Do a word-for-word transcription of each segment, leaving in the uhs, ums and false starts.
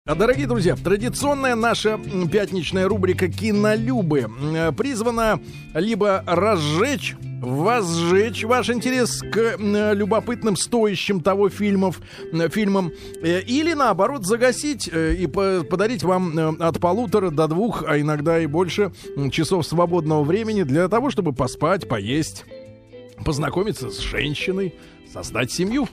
Дорогие друзья, традиционная наша пятничная рубрика «Кинолюбы» призвана либо разжечь, возжечь ваш интерес к любопытным, стоящим того фильмов, фильмам, или, наоборот, загасить и подарить вам от полутора до двух, а иногда и больше часов свободного времени для того, чтобы поспать, поесть, познакомиться с женщиной, создать семью.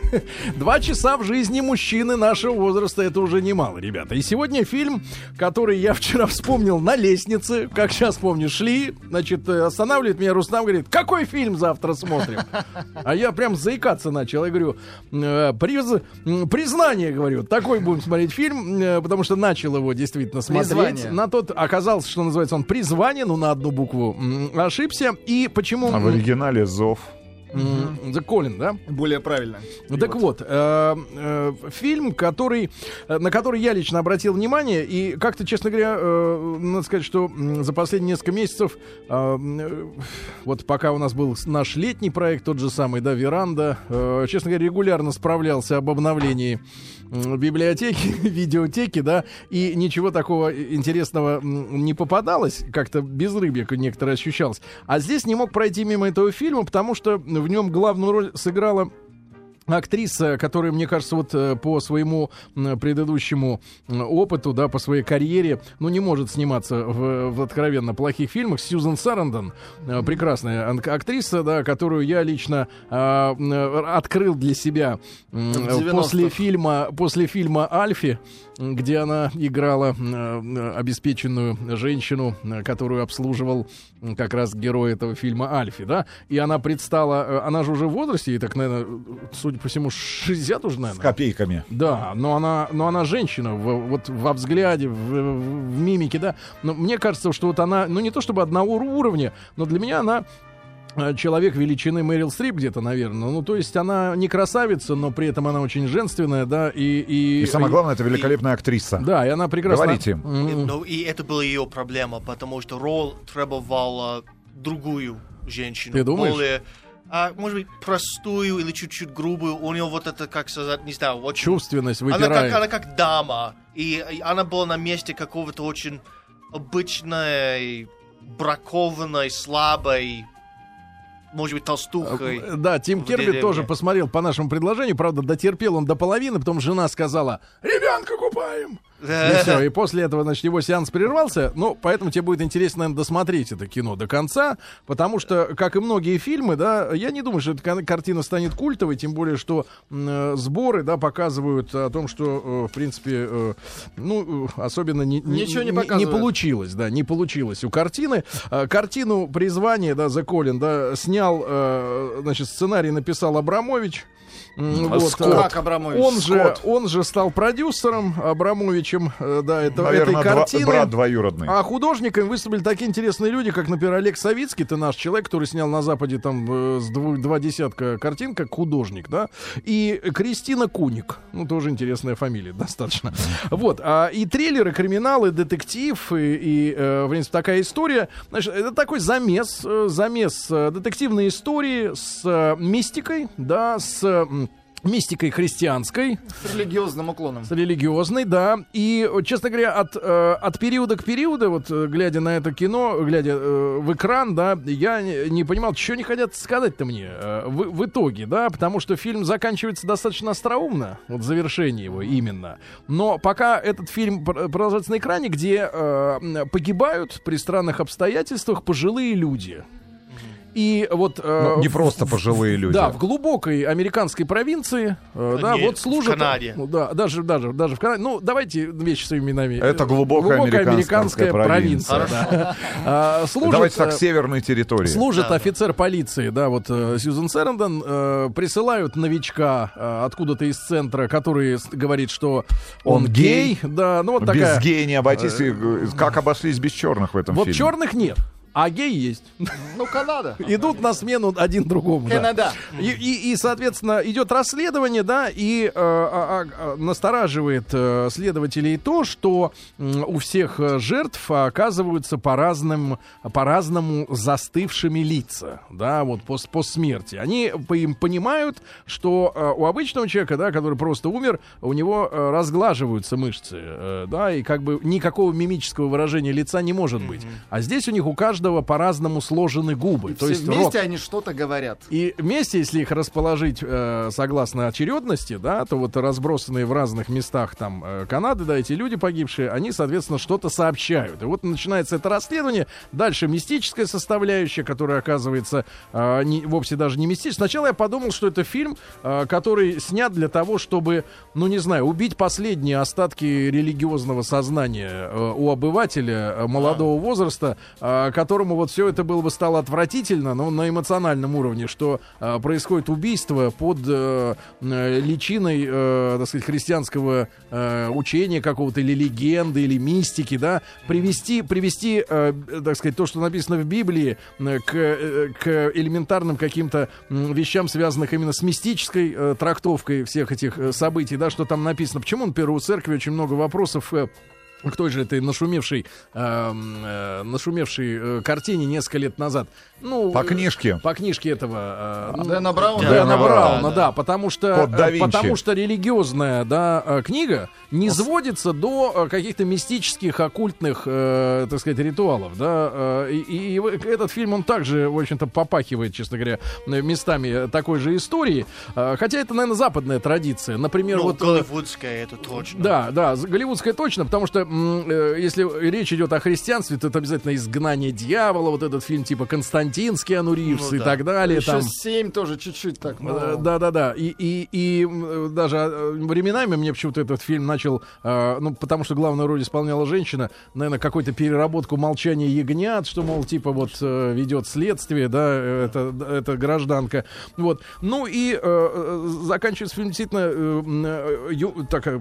Два часа в жизни мужчины нашего возраста — это уже немало, ребята. И сегодня фильм, который я вчера вспомнил на лестнице, как сейчас помню, шли, значит, останавливает меня Рустам, говорит: какой фильм завтра смотрим? А я прям заикаться начал. Я говорю: приз... признание, говорю, такой будем смотреть фильм, потому что начал его действительно смотреть. Призвание. На тот оказалось, что называется он «Призвание», ну, на одну букву ошибся. И почему... А в оригинале «Зов». Mm-hmm. The Calling, да? Более правильно. Так вот, э, э, фильм, который, на который я лично обратил внимание, и как-то, честно говоря, э, надо сказать, что за последние несколько месяцев, э, э, вот пока у нас был наш летний проект, тот же самый, да, «Веранда», э, честно говоря, регулярно справлялся об обновлении библиотеки, видеотеки, да, и ничего такого интересного не попадалось, как-то безрыбье некоторое ощущалось. А здесь не мог пройти мимо этого фильма, потому что в нем главную роль сыграла актриса, которая, мне кажется, вот по своему предыдущему опыту, да, по своей карьере, ну, не может сниматься в, в откровенно плохих фильмах. Сьюзан Сарандон, прекрасная актриса, да, которую я лично э, открыл для себя э, после фильма, после фильма «Альфи», где она играла э, обеспеченную женщину, которую обслуживал как раз герой этого фильма «Альфи», да, и она предстала, она же уже в возрасте, и так, наверное, судя по всему, шестьдесят уже, наверное. С копейками. Да, но она, но она женщина, в, вот во взгляде, в, в, в мимике, да, но мне кажется, что вот она, ну, не то чтобы одного уровня, но для меня она человек величины Мэрил Стрип где-то, наверное. Ну, то есть она не красавица, но при этом она очень женственная, да, и... И, и самое главное, это великолепная и, актриса. Да, и она прекрасна. Говорите. Mm-hmm. Ну, и это была ее проблема, потому что роль требовала другую женщину. Ты думаешь? Более, а, может быть, простую или чуть-чуть грубую. У нее вот это, как сказать, не знаю, очень... Чувственность выпирает. Она как, она как дама. И, и она была на месте какого-то очень обычной, бракованной, слабой, может быть, толстухой. Да, Тим Керби тоже посмотрел по нашему предложению. Правда, дотерпел он до половины, потом жена сказала: ребенка купаем. И все, и после этого, значит, его сеанс прервался. Ну, поэтому тебе будет интересно, наверное, досмотреть это кино до конца, потому что, как и многие фильмы, да, я не думаю, что эта картина станет культовой, тем более, что э, сборы, да, показывают о том, что, э, в принципе, э, ну, особенно не, не, Ничего не, не, не получилось, да, не получилось у картины. Э, картину «Призвание», да, The Calling, да, снял, э, значит, сценарий написал Абрамович. Вот, Скотт. Абрамович. Он же, он же стал продюсером Абрамовичем, да, это, наверное, этой картины. Два, брат двоюродный. А художниками выступили такие интересные люди, как, например, Олег Савицкий, это наш человек, который снял на Западе там с двух, два десятка картин, как художник, да, и Кристина Куник, ну, тоже интересная фамилия, достаточно. Вот, а, и трейлеры, криминалы, детектив, и, и в принципе, такая история. Значит, это такой замес, замес детективной истории с мистикой, да, с мистикой христианской. С религиозным уклоном. С религиозной, да. И, честно говоря, от, э, от периода к периоду, вот, глядя на это кино, глядя э, в экран, да, я не, не понимал, что они хотят сказать-то мне э, в, в итоге, да, потому что фильм заканчивается достаточно остроумно, вот завершение его именно. Но пока этот фильм продолжается на экране, где э, погибают при странных обстоятельствах пожилые люди. И вот, э, ну, не просто пожилые люди. Да, в глубокой американской провинции, э, да, Нет, вот служат. в Канаде. Ну, да, даже, даже, даже в Канаде. Ну, давайте вещи своими именами. Это глубокая, глубокая американская, американская провинция. провинция да. а, служит, давайте так, северной территории. Служит да, офицер полиции, да, вот э, Сьюзан Сарандон, э, присылают новичка э, откуда-то из центра, который говорит, что он, он гей. Да, ну, вот без такая, гея не обойтись. Как обошлись без черных в этом вот фильме? Вот черных нет. А гей есть. Ну, Канада. Идут на смену один другому. Канада. Да. И, и, и, соответственно, идет расследование, да, и э, э, э, настораживает э, следователей то, что э, у всех жертв оказываются по разным, по-разному застывшими лица, да, вот по, по смерти. Они по, им понимают, что э, у обычного человека, да, который просто умер, у него э, разглаживаются мышцы, э, да, и как бы никакого мимического выражения лица не может быть. Mm-hmm. А здесь у них у каждого по-разному сложены губы. И то все есть вместе рот. они что-то говорят. И вместе, если их расположить э, согласно очередности, да, то вот разбросанные в разных местах там э, Канады, да, эти люди погибшие, они, соответственно, что-то сообщают. И вот начинается это расследование. Дальше мистическая составляющая, которая оказывается э, не, вовсе даже не мистическая. Сначала я подумал, что это фильм, э, который снят для того, чтобы, ну не знаю, убить последние остатки религиозного сознания э, у обывателя э, молодого возраста, э, который которому вот все это было бы стало отвратительно, но на эмоциональном уровне, что э, происходит убийство под э, э, личиной, э, так сказать, христианского э, учения какого-то, или легенды, или мистики, да, привести, привести э, так сказать, то, что написано в Библии, э, к, э, к элементарным каким-то э, вещам, связанных именно с мистической э, трактовкой всех этих э, событий, да, что там написано. Почему, например, у церкви очень много вопросов э, к той же этой нашумевшей, э, э, нашумевшей э, картине несколько лет назад. Ну, по книжке. По книжке этого... Э, Дэна Брауна. Дэна Дэна Брауна, да, да, да. потому что, потому что религиозная, да, книга не сводится до каких-то мистических, оккультных, э, так сказать, ритуалов, да, и, и этот фильм, он также, в общем-то, попахивает, честно говоря, местами такой же истории, хотя это, наверное, западная традиция, например, ну, вот... голливудская, это точно. Да, да, голливудская точно, потому что м, э, если речь идет о христианстве, то это обязательно «Изгнание дьявола», вот этот фильм типа «Константин», с Киану Ривз, ну, и да. так далее. Еще там. семь тоже чуть-чуть так. Но... Да-да-да. И, и, и даже временами мне почему-то этот фильм начал, э, ну, потому что главную роль исполняла женщина, наверное, какую-то переработку «Молчания ягнят», что, мол, типа вот э, ведет следствие, да, это, это гражданка. Вот. Ну и э, заканчивается фильм действительно э, ю, такая...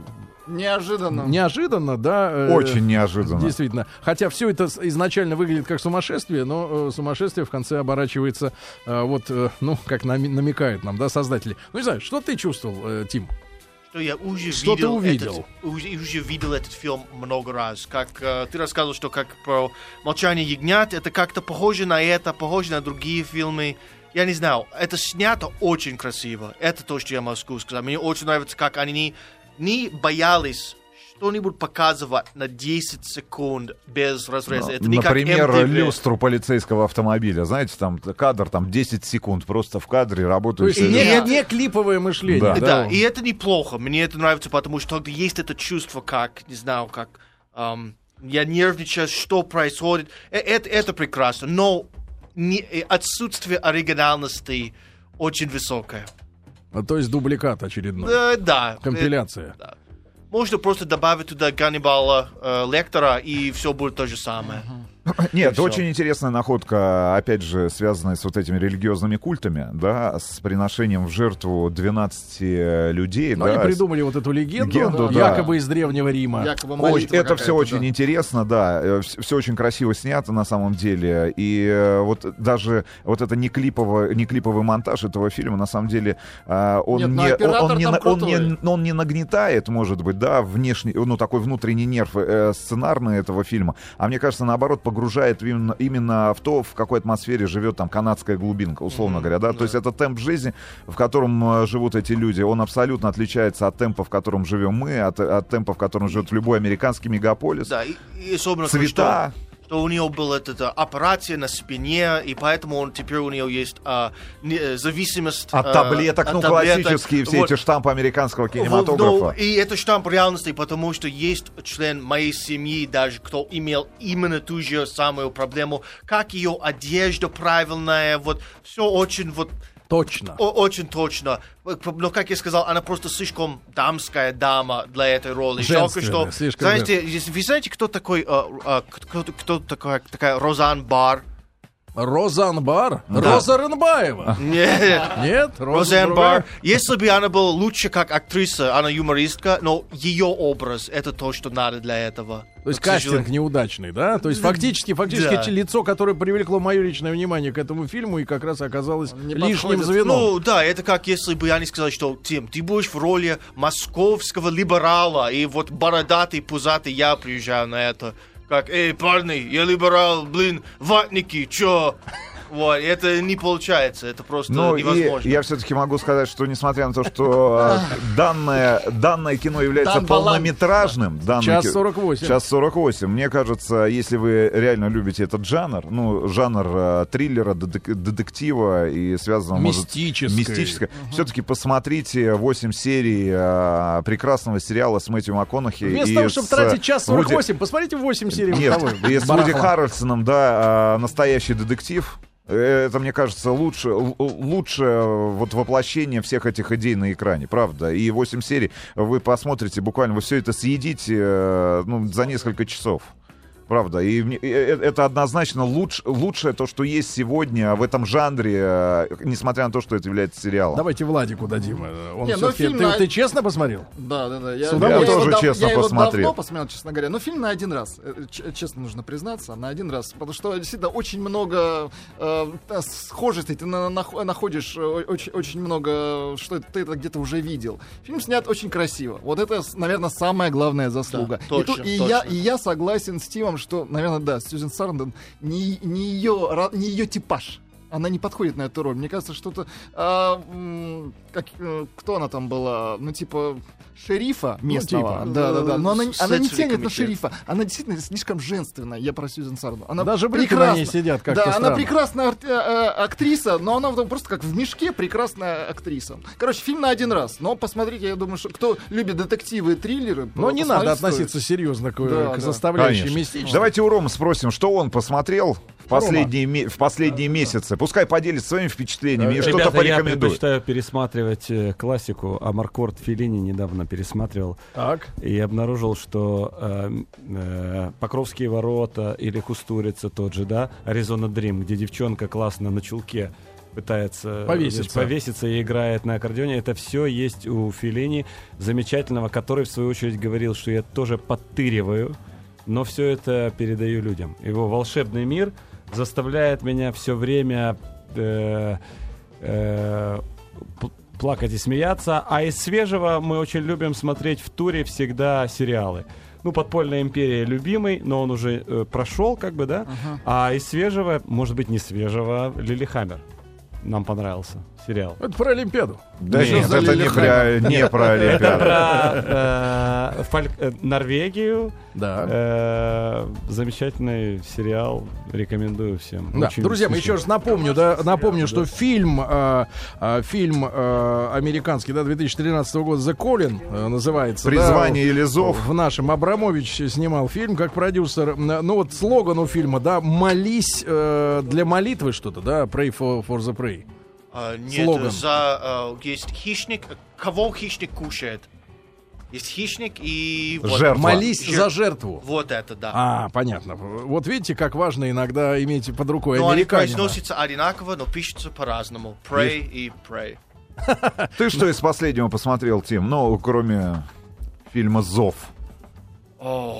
Неожиданно. Неожиданно, да. Очень э, неожиданно. Действительно. Хотя все это изначально выглядит как сумасшествие, но э, сумасшествие в конце оборачивается, э, вот, э, ну, как нами- намекают нам, да, создатели. Ну, не знаю, что ты чувствовал, э, Тим? Что я уже что видел, ты увидел? Этот, уже, уже видел этот фильм много раз. Как э, ты рассказывал, что как про «Молчание ягнят», это как-то похоже на это, похоже на другие фильмы. Я не знаю, это снято очень красиво. Это то, что я могу сказать. Мне очень нравится, как они не боялись что-нибудь показывать на десять секунд без разреза. Это не например, как эм ти ви. люстру полицейского автомобиля. Знаете, там кадр, там десять секунд, просто в кадре работают. То есть не, не клиповое мышление. Да. Да. Да, и это неплохо. Мне это нравится, потому что есть это чувство, как, не знаю, как эм, я нервничаю, что происходит. Это, это прекрасно, но не, отсутствие оригинальности очень высокое. А, то есть дубликат очередной. Э, да. Компиляция. Э, да. Можно просто добавить туда Ганнибала э, Лектора, и все будет то же самое. Нет, очень интересная находка, опять же, связанная с вот этими религиозными культами, да, с приношением в жертву двенадцати людей. Но да, они придумали вот эту легенду, легенду, да. якобы из Древнего Рима. Ой, это все очень да. интересно, да, все очень красиво снято на самом деле, и вот даже вот это не, клиповый, не клиповый монтаж этого фильма, на самом деле, он, Нет, не, он, он, не, он, не, он не нагнетает, может быть, да, внешний, ну, такой внутренний нерв э, сценарный этого фильма, а мне кажется, наоборот, погружает именно, именно в то, в какой атмосфере живет там канадская глубинка, условно mm-hmm. говоря, да, yeah. то есть это темп жизни, в котором э, живут эти люди, он абсолютно отличается от темпа, в котором живем мы, от, от темпа, в котором живет любой американский мегаполис. Да, и, и особенно цвета. Что, что у него была эта операция на спине, и поэтому он теперь у него есть а, не, зависимость от таблеток, а, ну, от таблеток. Классические все вот. Эти штампы американского кинематографа. Ну, и это штамп реальности, потому что есть член моей семьи даже, кто имел именно ту же самую проблему, как ее одежда правильная, вот, все очень вот... Точно. О- очень точно. Но, как я сказал, она просто слишком дамская дама для этой роли. Жалко, что... Знаете, вы знаете, кто такой, uh, uh, кто, кто такой, такая Розан Бар? Розанбар? Да. Роза Рынбаева? Нет. Нет? Розан Бар. Если бы она была лучше как актриса, она юмористка, но ее образ — это то, что надо для этого. То есть Но, к кастинг сожалению- неудачный, да? То есть фактически, фактически Да. лицо, которое привлекло мое личное внимание к этому фильму и как раз оказалось Не лишним подходит. звеном. Ну, да, это как если бы они сказали, что, Тим, ты будешь в роли московского либерала, и вот бородатый, пузатый я приезжаю на это. Как, эй, парни, я либерал, блин, ватники, чё? Вот, это не получается, это просто Ну, невозможно. и я все-таки могу сказать, что несмотря на то, что э, данное, данное кино является Дан Балан. полнометражным, данное Час ки- сорок восемь. час сорок восемь, мне кажется, если вы реально любите этот жанр, ну, жанр э, триллера, детек- детектива и связанного, может, Мистическое. мистическое, все-таки посмотрите восемь серий э, прекрасного сериала с Мэтью МакКонахи. Вместо и того, чтобы с, тратить час сорок Вуди- восемь, посмотрите восемь серий. Нет, того и с барахла. Вуди Харрельсоном, да, э, настоящий детектив. Это, мне кажется, лучше, л- лучше вот воплощение всех этих идей на экране, правда. И восемь серий вы посмотрите, буквально вы все это съедите э, ну, за несколько часов. Правда, и, мне- и э- это однозначно луч, лучшее то, что есть сегодня в этом жанре, э, несмотря на то, что это является сериалом. Давайте Владику дадим. э, Он Не, ну, всё-таки- фильм ты, на- ты честно посмотрел? Да, да, да. Я, С удовольствием. я его тоже дав- честно я его посмотрел. давно посмотрел, честно говоря. Но фильм на один раз. Э, ч- Честно нужно признаться, на один раз. Потому что действительно очень много э, схожестей. Ты на- нах- находишь э, очень, очень много, что ты это где-то уже видел. Фильм снят очень красиво. Вот это, наверное, самая главная заслуга. Да, и, точно, тут- и точно. я, и я согласен с Тимом, что, наверное, да, Сьюзен Сарандон не, не, ее, ра- не ее типаж. Она не подходит на эту роль. Мне кажется, что-то... а, м, как, э, кто она там была? Ну, типа... Шерифа местного. типа. Да, да, да. Но она, С- она не следственный тянет на комитет. шерифа. Она действительно слишком женственная. Я про Сьюзен Сарандон. Она Даже брюки на прекрасна. ней сидят как-то Да, она странно. прекрасная арт- э, э, актриса, но она вот просто как в мешке прекрасная актриса. Короче, фильм на один раз. Но посмотрите, я думаю, что кто любит детективы и триллеры... Но не надо посмотреть относиться серьезно к, Да, к да. составляющей Конечно. мистической. Давайте у Ромы спросим, что он посмотрел в последние, ме- в последние месяцы. Пускай поделится своими впечатлениями и что-то Ребята, я порекомендует. предпочитаю пересматривать э, классику. Амаркорд Феллини недавно пересматривал. Так. И обнаружил, что э, э, Покровские ворота или Кустурица тот же, да, Аризона Дрим, где девчонка классно на чулке пытается Повеситься. повеситься и играет на аккордеоне. Это все есть у Феллини, замечательного, который, в свою очередь, говорил, что я тоже подтыриваю, но все это передаю людям. Его волшебный мир заставляет меня все время э, э, п- плакать и смеяться. А из свежего мы очень любим смотреть в туре всегда сериалы. Ну, «Подпольная империя» любимый, но он уже э, прошел, как бы, да. А из свежего, может быть, не свежего, «Лилихаммер». Нам понравился сериал. Это про Олимпиаду. Да Нет, нет, за это не Лилихаммер. про, не про Это Олимпиаду. про э, Фаль- э, Норвегию. Да. Э, замечательный сериал. Рекомендую всем. Да. Очень Друзья, мы смешно. еще раз напомню, да, напомню, что фильм, э, э, фильм э, американский, да, две тысячи тринадцатого года «The Calling» э, называется. Призвание да, или зов. В нашем Абрамович снимал фильм как продюсер. Ну вот слоган у фильма, да, молись э, для молитвы что-то, да, pray for, for the pray. А, нет, Слоган. за, а, есть хищник. Кого хищник кушает? Есть хищник и... вот- Жертва. Молись Жер- за жертву. Вот это, да. А, понятно. Вот видите, как важно иногда иметь под рукой Но они американина. произносятся одинаково, но пишутся по-разному. Pray и pray. Ты что из последнего посмотрел, Тим? Ну, кроме фильма «Зов». О,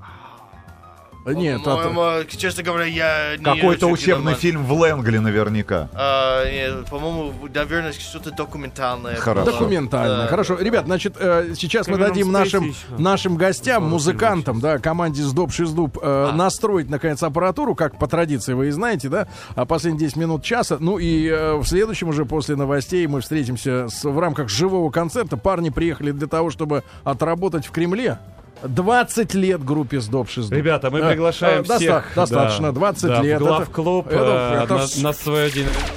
Нет, а то- по-моему, честно говоря, я не Какой-то очень учебный киноман. фильм в Лэнгли наверняка. А, нет, по-моему, наверное, что-то документальное. Хорошо. было. Документально. Да. Хорошо. Ребят, значит, э, сейчас мы Кевином дадим Спейси нашим, еще. нашим гостям, Здорово, музыкантам, да, команде «Сдоб Шиздуб» э, настроить, наконец, аппаратуру, как по традиции вы и знаете, да, а последние десять минут часа. Ну и э, в следующем уже после новостей мы встретимся с, в рамках живого концерта. Парни приехали для того, чтобы отработать в Кремле. двадцать лет группе «Сдоб Шиздуб». Ребята, мы Э, приглашаем э, доста- всех. Достаточно, да, двадцать да, лет. в главклуб Это- э, это на, с- на свой день